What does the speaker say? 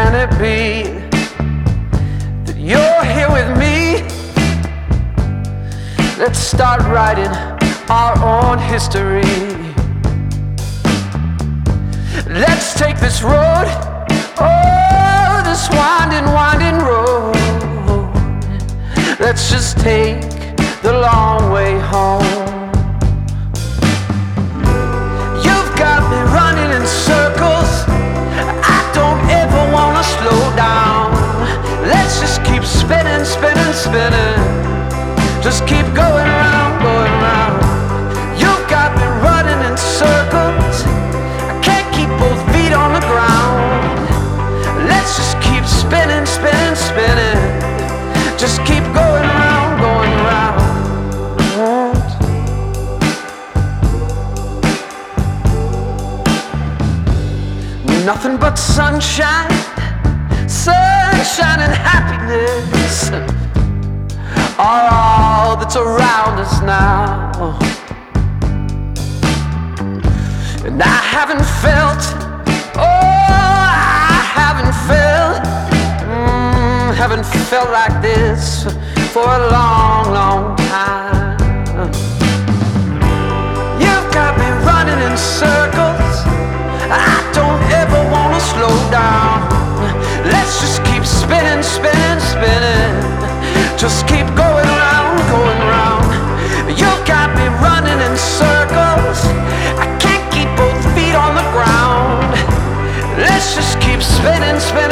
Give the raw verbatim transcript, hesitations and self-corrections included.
can it be that you're here with me? Let's start writing our own history. Let's take this road, oh, this winding, winding road. Let's just take the long way home. You've got me running in circles. I don't ever wanna slow down. Let's just keep spinning, spinning, spinning. Just keep going round, going round. You've got me running in circles. I can't keep both feet on the ground. Let's just keep spinning, spinning, spinning. Just keep going round, going round. Nothing but sunshine, sunshine and happiness are all that's around us now. And I haven't felt, oh, I haven't felt, mm, haven't felt like this for a long, long time. You've got me running in circles. I don't ever wanna slow down. Let's just keep spinning, spinning, spinning. Just keep going round, going round. You've got me running in circles. I can't keep both feet on the ground. Let's just keep spinning, spinning.